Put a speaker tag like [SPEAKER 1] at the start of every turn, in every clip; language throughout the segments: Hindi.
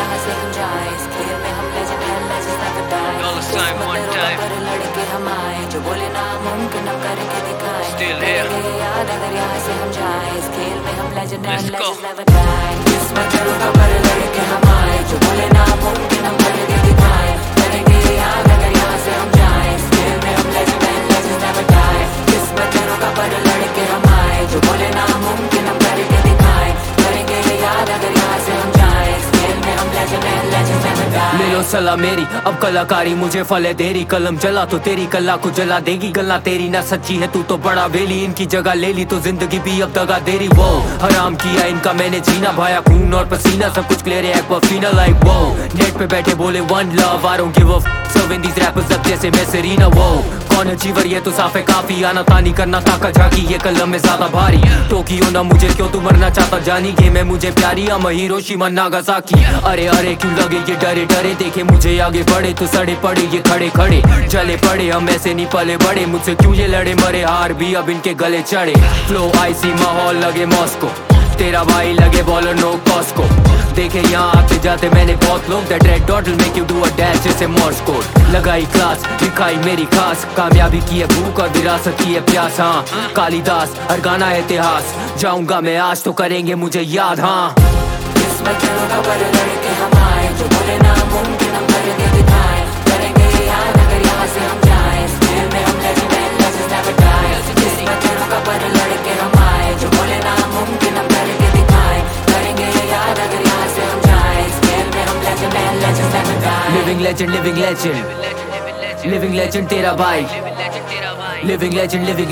[SPEAKER 1] यहाँ से हम जाए, इस खेल में हम legend है, legends never die। किस्मत ने रोका पर लड़के हम आए, जो बोले नामुमकिन हम करके दिखाए। करेंगे याद अगर यहाँ से हम जाए, इस खेल में हम legend है, legends never die। किस्मत ने रोका पर लड़के हम आए, जो बोले नामुमकिन हम करके दिखाए। करेंगे याद अगर यहाँ से हम जाए, इस खेल में हम legend है, legends never die। किस्मत ने रोका पर लड़के हम आए, जो बोले नामुमकिन हम करके दिखाए। करेंगे याद अगर यहाँ से हम जाए, इस खेल में हम legend है, legends never die।
[SPEAKER 2] ले लो सलाह मेरी, अब कलाकारी मुझे फले देरी। कलम जला तो तेरी कला को जला देगी, गल्ला तेरी ना सच्ची है, तू तो बड़ा वेली। इनकी जगह ले ली तो जिंदगी भी अब दगा देरी। वो हराम किया इनका मैंने जीना, भाया खून और पसीना, सब कुछ क्लियर है एक्वाफीना लाइक वो। नेट पे बैठे बोले one love, I don't give a serving these rappers up जैसे मैं सेरीना। वो कौन अचीवर ये तो साफ है काफी, आना तानी करना ताका झाकी, ये कलम में ज्यादा भारी। टोकियो ना मुझे क्यों तू मरना चाहता जानी, गेम है मुझे प्यारी, हम हिरोशिमा नागासाकी। अरे अरे क्यों लगे ये डरे डरे, देखे मुझे आगे बढ़े तो सड़े पड़े ये खड़े खड़े। जले पड़े हम ऐसे नहीं पले बड़े, मुझसे क्यों ये लड़े मरे, हार भी अब इनके गले चढ़े। फ्लो आईसी माहौल लगे मॉस्को, तेरा भाई लगे बॉलर नो कॉस्को। देखे यहाँ आते जाते मैंने बहुत लोग, that red dot will make you do a dash जैसे मोर्स कोड। लगाई क्लास दिखाई मेरी खास, कामयाबी की है भूख और विरासत की है प्यास। हाँ कालिदास हर गाना है इतिहास, जाऊंगा मैं आज तो करेंगे मुझे याद। हाँ
[SPEAKER 1] किस्मत ने रोका पर लड़के हम आए, जो बोले नामुमकिन हम करके दिखाए। करेंगे याद अगर यहाँ से हम जाए, इस खेल में हम legend है, legends never die। किस्मत ने रोका पर लड़के हम आए, जो बोले नामुमकिन हम करके दिखाए। करेंगे याद अगर यहाँ से हम जाए, इस खेल में हम legend है, legends never die।
[SPEAKER 2] Living legend living legend living legend तेरा भाई, living legend living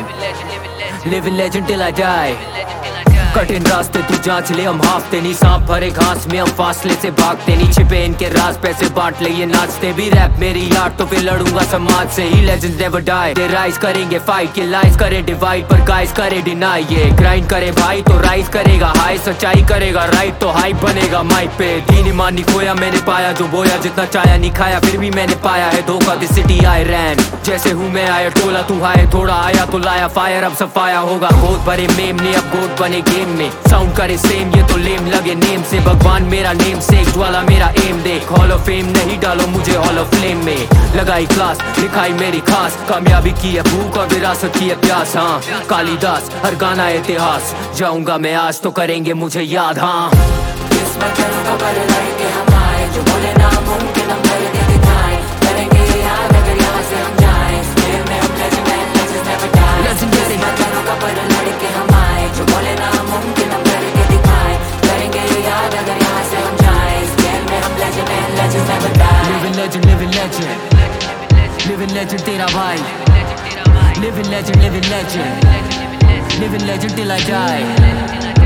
[SPEAKER 2] legend living legend till I die. कठिन रास्ते तू जांच ले, हम हाफते नहीं, सांप भरे घास में हम फासले से भागते नहीं। छिपे इनके राज पैसे बांट ले ये नाचते भी, रैप मेरी यार तो फिर लड़ूंगा समाज से ही। Legends never die, they rise करेंगे फाइट, ये लाइज करे डिवाइड पर गाइस करे डिनाई। ये ग्राइंड करे भाई तो राइज करेगा हाई, सच्चाई करेगा राइट तो हाई बनेगा माइक पे। दीन ईमान नहीं खोया मैंने पाया जो बोया, जितना चाया नहीं खाया फिर भी मैंने पाया है धोखा। दिस सिटी आई रैन जैसे हूँ मैं आया टोला, तू हाय थोड़ा आया तो लाया फायर, अब सफाया होगा। गोद भरे मेम ने अब गोद बने गेम में, साउंड करे सेम ये तो लेम लगे नेम से। भगवान मेरा नेम से ज्वाला मेरा एम देख, हॉल ऑफ फेम नहीं डालो मुझे हॉल ऑफ फ्लेम में। लगाई क्लास दिखाई मेरी खास, कामयाबी की है भूख और विरासत की है प्यास। हाँ कालिदास हर गाना है इतिहास, जाऊंगा मैं आज तो करेंगे मुझे याद। हाँ
[SPEAKER 1] किस्मत ने रोका पर लड़के हम आए, जो बोले नामुमकिन हम करके दिखाए। करेंगे याद अगर यहाँ से हम जाए, इस खेल में हम legend है, legends never die। किस्मत ने रोका पर लड़के हम आए, जो बोले नामुमकिन हम करके दिखाए। करेंगे याद अगर यहाँ से हम जाए, इस खेल में हम legend है, legends never die।
[SPEAKER 2] Living legend living legend living legend तेरा भाई, living legend living legend living legend till I die.